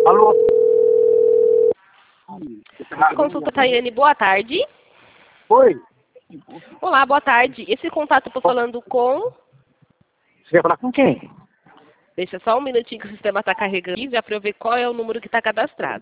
Alô? Consulta Tayane, boa tarde. Oi? Olá, boa tarde. Esse contato eu tô falando com... Você quer falar com quem? Deixa só um minutinho que o sistema está carregando aqui, já para eu ver qual é o número que está cadastrado.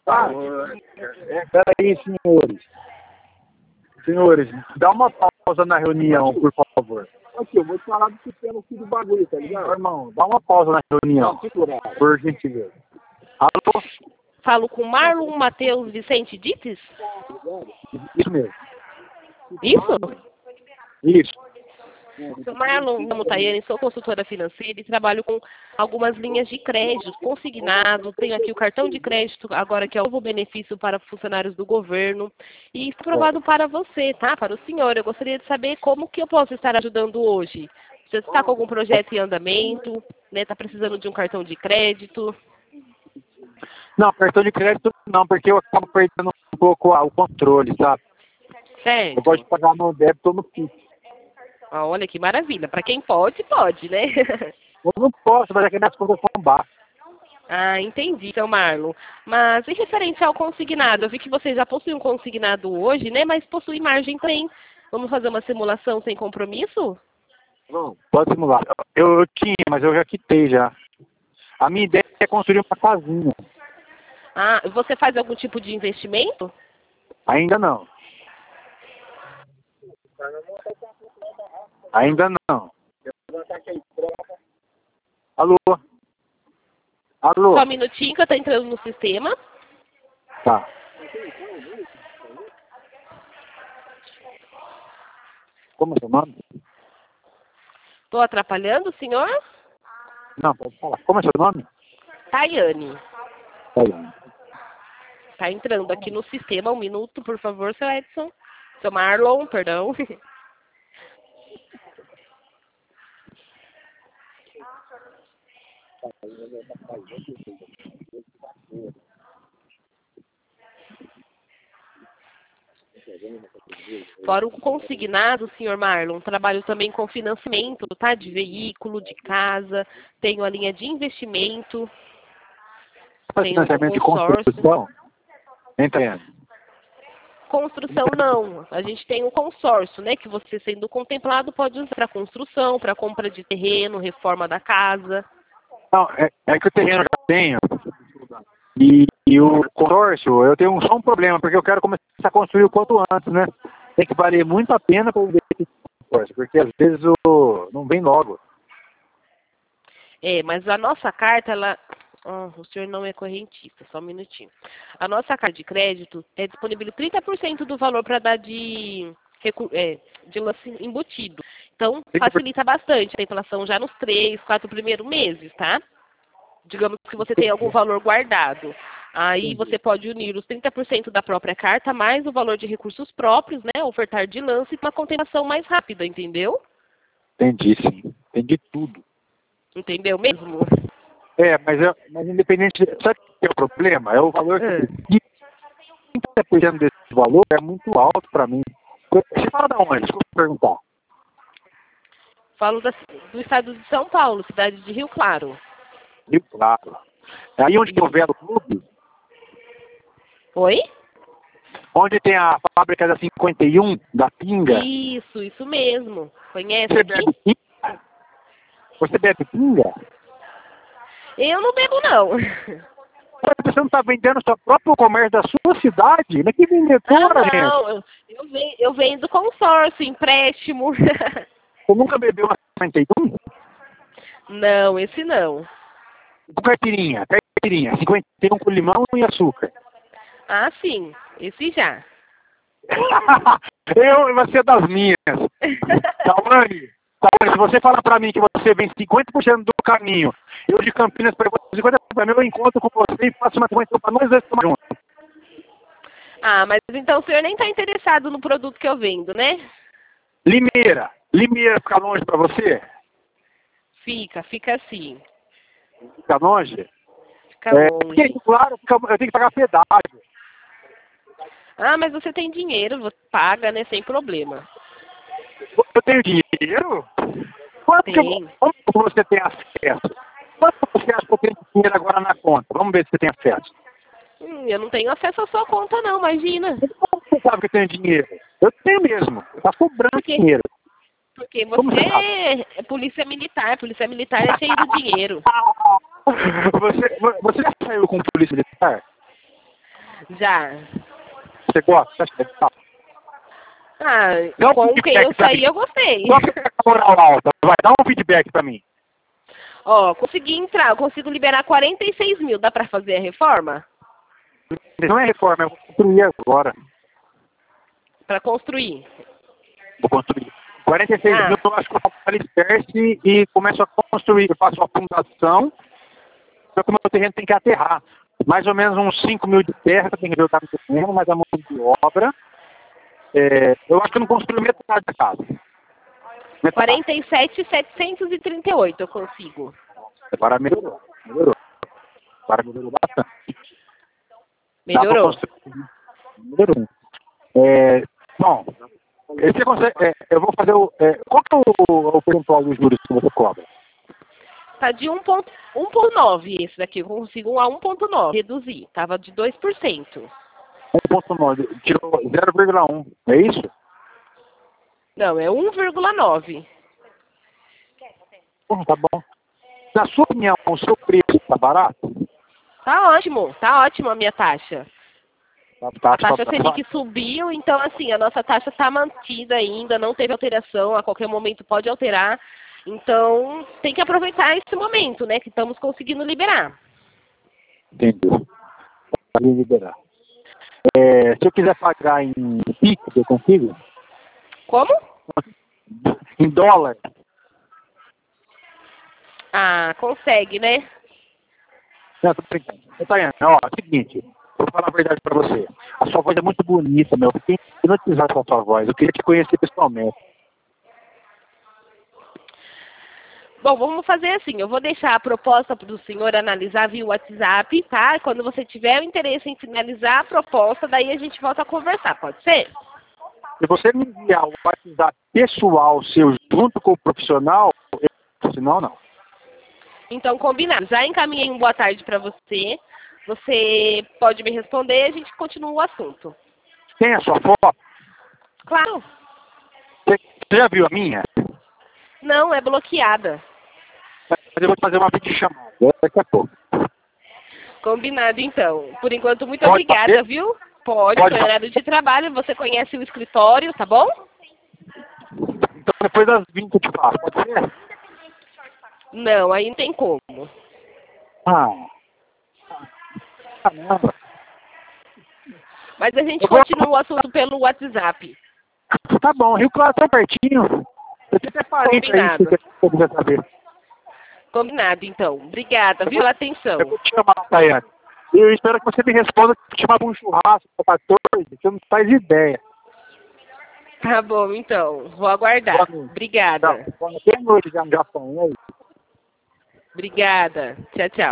Peraí, senhores. Senhores, dá uma pausa na reunião, por favor. Aqui, eu vou te falar do sistema aqui do bagulho, tá ligado? Irmão, dá uma pausa na reunião, por gentileza. Alô? Falo com Marlon Matheus Vicente Dites? Isso mesmo. Isso? Isso. Sou Marlon Tayane, sou consultora financeira e trabalho com algumas linhas de crédito consignado. Tenho aqui o cartão de crédito, agora que é o novo benefício para funcionários do governo. E está aprovado para você, tá? Para o senhor. Eu gostaria de saber como que eu posso estar ajudando hoje. Você está com algum projeto em andamento, né? Está precisando de um cartão de crédito? Não, cartão de crédito não, porque eu acabo perdendo um pouco o controle, sabe? Certo. Eu gosto de pagar no débito ou no Pix. Ah, olha que maravilha. Para quem pode, pode, né? Eu não posso, mas é que minhas contas são baixas. Ah, entendi, seu Marlon. Mas em referente ao consignado, eu vi que você já possui um consignado hoje, né? Mas possui margem também. Vamos fazer uma simulação sem compromisso? Não. Pode simular. Eu tinha, mas eu já quitei já. A minha ideia é construir uma casinha. Ah, você faz algum tipo de investimento? Ainda não. Ainda não. Alô? Alô? Só um minutinho que eu tô entrando no sistema. Tá. Como é seu nome? Tô atrapalhando, senhor? Não, pode falar. Como é seu nome? Tayane. Tá aí. Tá entrando aqui no sistema. Um minuto, por favor, seu Edson. Seu Marlon, perdão. Fora o consignado, senhor Marlon, trabalho também com financiamento, tá? De veículo, de casa, tenho a linha de investimento, Faz tenho financiamento de consórcio. construção? Entendo. Construção não, a gente tem um consórcio, né? Que você sendo contemplado pode usar para construção, para compra de terreno, reforma da casa. Não, é que o terreno eu já tenho. E o consórcio, eu tenho só um problema, porque eu quero começar a construir o quanto antes, né? Tem que valer muito a pena para eu ver esse consórcio, porque às vezes não vem logo. É, mas a nossa carta, ela... o senhor não é correntista, só um minutinho. A nossa carta de crédito é disponível 30% do valor para dar de lance embutido. Então, facilita bastante a inflação já nos 3, 4 primeiros meses, tá? Digamos que você tem algum valor guardado. Aí você pode unir os 30% da própria carta mais o valor de recursos próprios, né? Ofertar de lance com uma contemplação mais rápida, entendeu? Entendi, sim. Entendi tudo. Entendeu mesmo? Mas independente... Sabe o que é o problema? É o valor que... 30% desse valor é muito alto para mim. Você fala da onde? Desculpa perguntar. Falo do estado de São Paulo, cidade de Rio Claro. Rio Claro. Aí onde tem o Velo Clube, Oi? onde tem a fábrica da 51, da Pinga. Isso mesmo. Conhece Você aqui? bebe pinga? Você bebe pinga? Eu não bebo, não. Você não está vendendo seu próprio comércio da sua cidade? Mas que vendedora, gente? Não. Eu vendo consórcio, empréstimo. Você nunca bebeu uma 51? Não, esse não. Com caipirinha. 51 com limão e açúcar. Ah, sim. Esse já. Você é das minhas. Tawane, se você falar pra mim que você vem 50% do caminho, eu de Campinas para 50% para mim, eu encontro com você e faço uma 50% para nós dois tomar junto. Ah, mas então o senhor nem está interessado no produto que eu vendo, né? Limeira fica longe pra você? Fica assim. Fica longe? Fica longe. Porque, claro, eu tenho que pagar pedágio. Ah, mas você tem dinheiro, você paga, né? Sem problema. Eu tenho dinheiro? Quanto Tem. como você tem acesso? Quanto você acha que eu tenho dinheiro agora na conta? Vamos ver se você tem acesso. Eu não tenho acesso à sua conta, não, imagina. Como você sabe que eu tenho dinheiro? Eu tenho mesmo. Tá sobrando Por quê? dinheiro. Porque Como você você sabe? é polícia militar. Polícia militar é cheio de dinheiro. Você já saiu com polícia militar? Já. Você gosta? Você acha que é legal? Ah, Dá um com quem feedback eu pra saí, mim. eu gostei. Só que tá com a moral alta. Vai dar um feedback pra mim. Ó, consegui entrar, eu consigo liberar 46 mil. Dá pra fazer a reforma? Não é reforma, eu vou construir agora. Pra construir. Vou construir. 46 Ah. mil, eu acho que eu faço alicerce e começo a construir. Eu faço a fundação, só que o meu terreno tem que aterrar. Mais ou menos uns 5 mil de terra, que eu tenho que ver o que tá no terreno, mas a mão de obra. Eu acho que eu não construí metade da casa. Metade. 47.738 eu consigo. Agora melhorou. Agora melhorou bastante. Melhorou? Dá pra construir. Melhorou. Bom, você consegue, eu vou fazer qual que é o percentual dos juros que você cobra? Tá de 1,9 esse daqui. Eu consigo a 1,9. Reduzir. Tava de 2%. 1,9. Tirou 0,1. É isso? Não, é 1,9. Tá bom. Na sua opinião, o seu preço está barato? Tá ótimo a minha taxa. Tá, A taxa Selic subiu, então assim, a nossa taxa está mantida ainda, não teve alteração, a qualquer momento pode alterar. Então, tem que aproveitar esse momento, né, que estamos conseguindo liberar. Entendi. Pode liberar. Se eu quiser pagar em PIX, eu consigo? Como? Em dólar? Ah, consegue, né? Não, tô brincando. Tayane, ó, é o seguinte, vou falar a verdade pra você. A sua voz é muito bonita, meu. Eu fiquei hipnotizado com a sua voz. Eu queria te conhecer pessoalmente. Bom, vamos fazer assim, eu vou deixar a proposta para o senhor analisar via WhatsApp, tá? Quando você tiver o interesse em finalizar a proposta, daí a gente volta a conversar, pode ser? Se você me enviar o WhatsApp pessoal seu junto com o profissional, senão não. Então, combinado. Já encaminhei um boa tarde para você. Você pode me responder e a gente continua o assunto. Tem a sua foto? Claro. Você já viu a minha? Não, é bloqueada. Mas eu vou fazer uma videochamada daqui a pouco. Combinado, então. Por enquanto, muito Pode obrigada, fazer? viu? Pode, Pode foi horário de trabalho. Você conhece o escritório, tá bom? Então depois das 20 eu te faço, pode ser? Não, aí não tem como. Caramba. Mas a gente continua o assunto pelo WhatsApp. Tá bom, Rio Claro tão pertinho. Eu tenho até parente aí, se você quiser saber. Combinado, então. Obrigada, viu, pela atenção. Eu vou te chamar, Tayane. E eu espero que você me responda que te chamava um churrasco para 14, você não faz ideia. Tá bom, então. Vou aguardar. Obrigada. Boa noite já no Japão, e aí? Obrigada. Tchau, tchau.